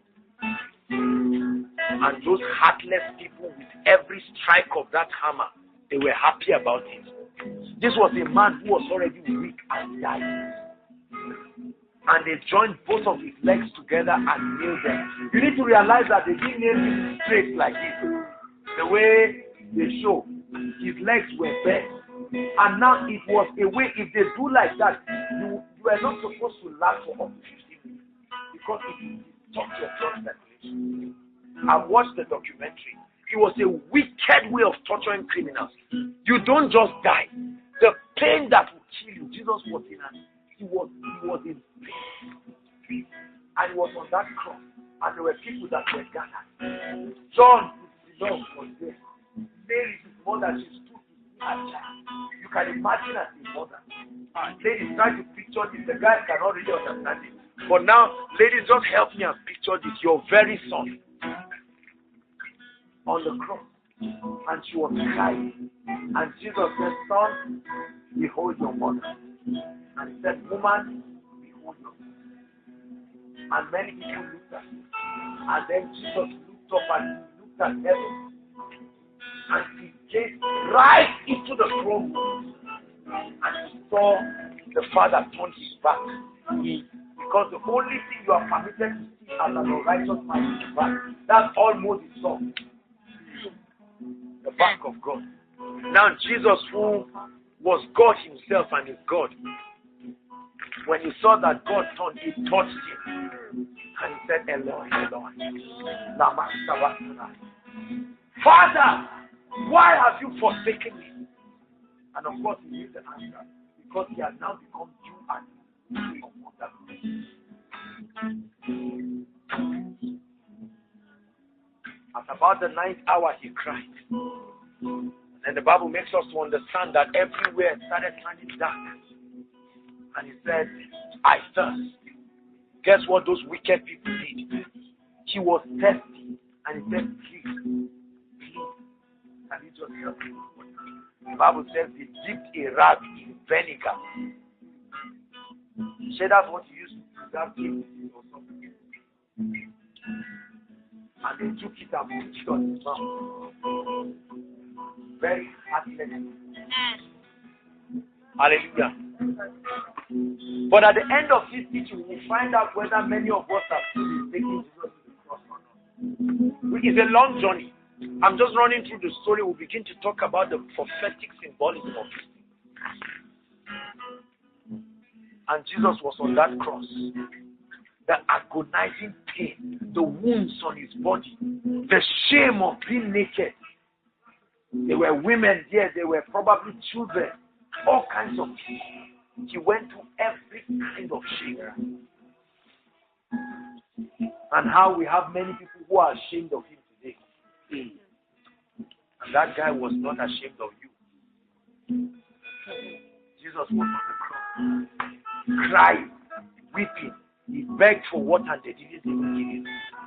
And those heartless people, with every strike of that hammer, they were happy about it. This was a man who was already weak and died. And they joined both of his legs together and nailed them. You need to realize that they didn't nail him straight like this. The way they show, his legs were bent. And now it was a way, if they do like that, you are not supposed to last for up to 15 minutes. Because it will stop your blood circulation. I watched the documentary. It was a wicked way of torturing criminals. You don't just die. The pain that will kill you, Jesus was in and he was in pain. And he was on that cross. And there were people that were gathered. John, the Lord, was there. Mary, his mother, she stood with her child. You can imagine as a mother. Ladies, try to picture this. The guys cannot really understand it. But now, ladies, just help me and picture this. Your very son on the cross. And she was crying. And Jesus said, son, behold your mother. And he said, woman, behold your mother. And many people looked at him. And then Jesus looked up and he looked at heaven. And he gazed right into the throne room. And he saw the Father turn his back. Because the only thing you are permitted to see as an unrighteous man is his back. That's all Moses saw. The back of God. Now Jesus, who was God himself and is God, when he saw that God turned, he touched him. And he said, Eloi, Eloi, lama sabachthani. Father, why have you forsaken me? And of course he knew the answer. Because he had now become you and you upon that cross. At about the 9th hour he cried. And the Bible makes us to understand that everywhere started turning dark. And he said, I thirst. Guess what those wicked people did? He was thirsty. And he said, please. And he just helped him. The Bible says he dipped a rag in vinegar. Say that's what he used to preserve things or something. And they took it and put it on his mouth. Very heartless. Hallelujah. But at the end of this teaching, we will find out whether many of us have been taking Jesus to the cross or not. It's a long journey. I'm just running through the story. We'll begin to talk about the prophetic symbolism of it. And Jesus was on that cross. The agonizing pain, the wounds on his body, the shame of being naked. There were women there, there were probably children, all kinds of people. He went through every kind of shame. And how we have many people who are ashamed of him today. And that guy was not ashamed of you. Jesus was on the cross, crying, weeping. He begged for water and they didn't even give him.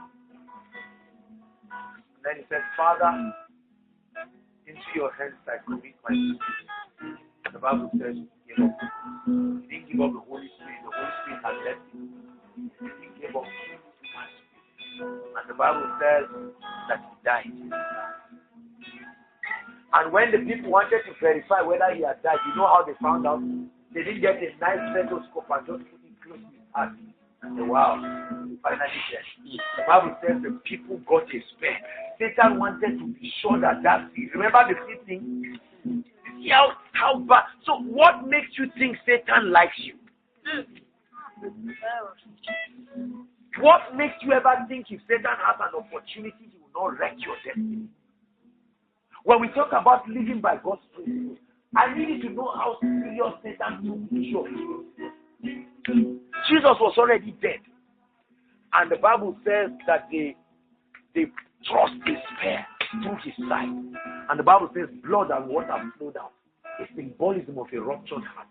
And then he said, Father, into your hands I commit my spirit. The Bible says he gave up. He didn't give up the Holy Spirit. The Holy Spirit had left him. He gave up my spirit. And the Bible says that he died. And when the people wanted to verify whether he had died, you know how they found out? They didn't get a nice stethoscope and just put it close to his heart. And say, wow, finally dead. The Bible says the people got a spare. Satan wanted to be sure that that's it. Remember the fifth thing? See how bad. So what makes you think Satan likes you? What makes you ever think if Satan has an opportunity, he will not wreck your destiny? When we talk about living by God's principles, I need you to know how serious Satan took issue of you. Jesus was already dead. And the Bible says that they thrust a spear through his side. And the Bible says blood and water flowed out. A symbolism of a ruptured heart.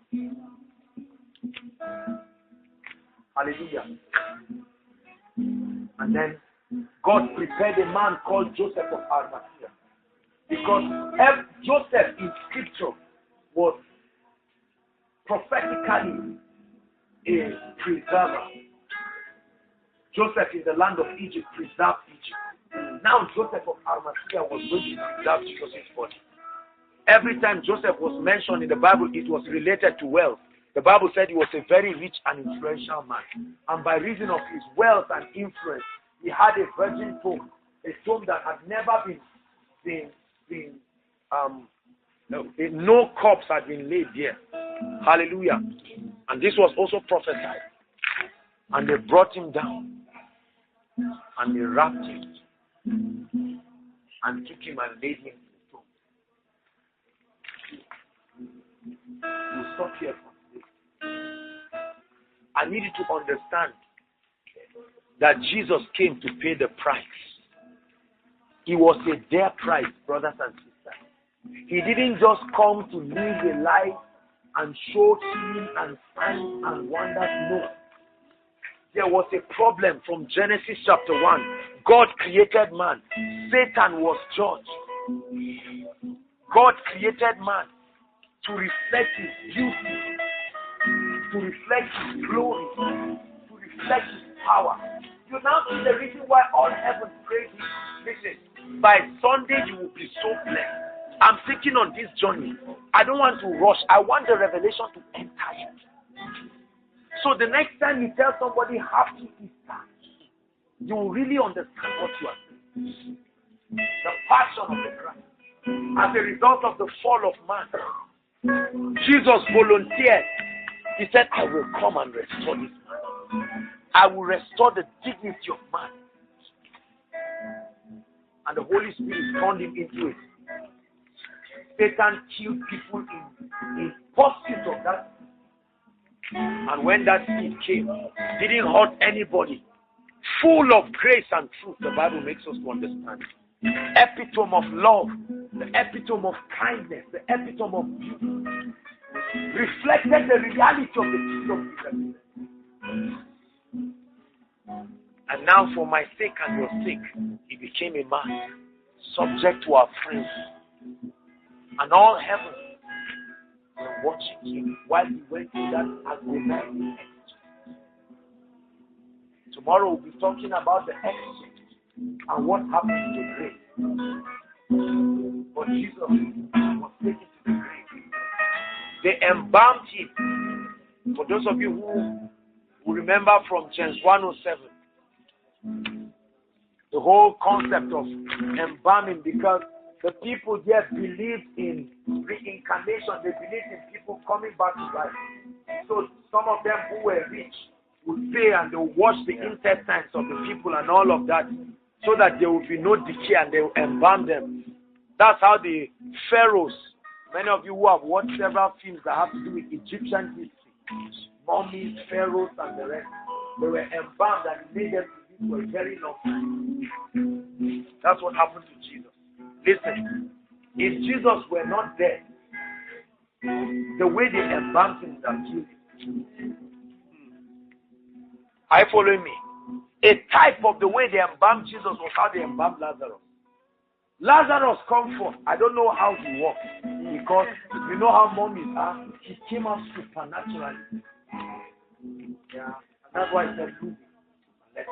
Hallelujah. And then God prepared a man called Joseph of Arimathea. Because Joseph in scripture was prophetically a preserver. Joseph in the land of Egypt preserved Egypt. Now Joseph of Arimathea was going to preserve Jesus' body. Every time Joseph was mentioned in the Bible, it was related to wealth. The Bible said he was a very rich and influential man. And by reason of his wealth and influence, he had a virgin tomb, a tomb that had never no corpse had been laid there. Hallelujah. And this was also prophesied. And they brought him down. And they wrapped him. And took him and laid him in the tomb. We'll stop here for today. I need you to understand that Jesus came to pay the price. He was a dear price, brothers and sisters. He didn't just come to live a life and show healing and signs and wonders. No. There was a problem from Genesis chapter 1. God created man. Satan was judged. God created man to reflect his beauty, to reflect his glory, to reflect his power. You now see the reason why all heaven prays him. Listen, by Sunday you will be so blessed. I'm thinking on this journey. I don't want to rush. I want the revelation to enter you. So the next time you tell somebody happy Easter, you will really understand what you are saying. The passion of the Christ. As a result of the fall of man, Jesus volunteered. He said, I will come and restore this man. I will restore the dignity of man. And the Holy Spirit turned him into it. Satan killed people in pursuit of that. And when that seed came, didn't hurt anybody. Full of grace and truth, the Bible makes us to understand. Epitome of love, the epitome of kindness, the epitome of beauty. Reflected the reality of the kingdom. And now for my sake and your sake, he became a man, subject to our friends. And all heaven were watching him while he went through that agonizing exchange. Tomorrow we'll be talking about the exchange and what happened to the grave. But Jesus was taken to the grave. They embalmed him. For those of you who remember from Genesis 1:07, the whole concept of embalming, because the people there believed in reincarnation. They believed in people coming back to life. So some of them who were rich would pay and they would wash the intestines of the people and all of that, so that there would be no decay, and they would embalm them. That's how the pharaohs, many of you who have watched several films that have to do with Egyptian history, mummies, pharaohs, and the rest, they were embalmed and made them to live for a very long time. That's what happened to Jesus. Listen, if Jesus were not dead, the way they embalmed him would have killed him. Are you following me? A type of the way they embalmed Jesus was how they embalmed Lazarus. Lazarus come forth. I don't know how he walked, because you know how mummies are. He came out supernaturally. Yeah, and that's why he said,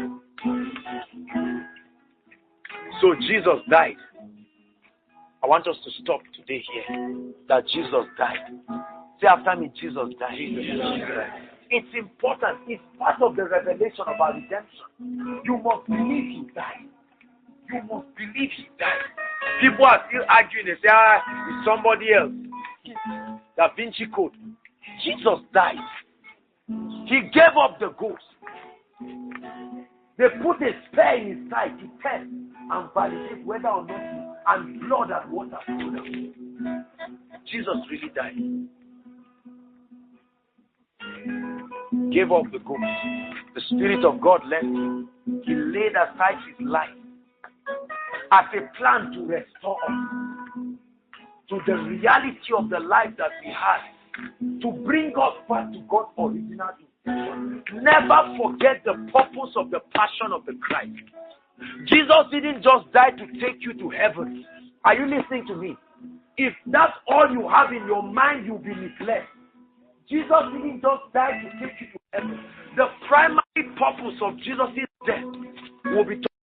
so Jesus died. I want us to stop today here. That Jesus died. Say after me, Jesus died. It's important. It's part of the revelation of our redemption. You must believe he died. You must believe he died. People are still arguing. They say, it's somebody else. Da Vinci Code. Jesus died. He gave up the ghost. They put a spear in his side to test and validate whether or not he, and blood and water flowed out. Jesus really died. Gave up the ghost. The Spirit of God left him. He laid aside his life as a plan to restore us to the reality of the life that we had, to bring us back to God's original intent. Never forget the purpose of the passion of the Christ. Jesus didn't just die to take you to heaven. Are you listening to me? If that's all you have in your mind, you'll be misled. Jesus didn't just die to take you to heaven. The primary purpose of Jesus' death will be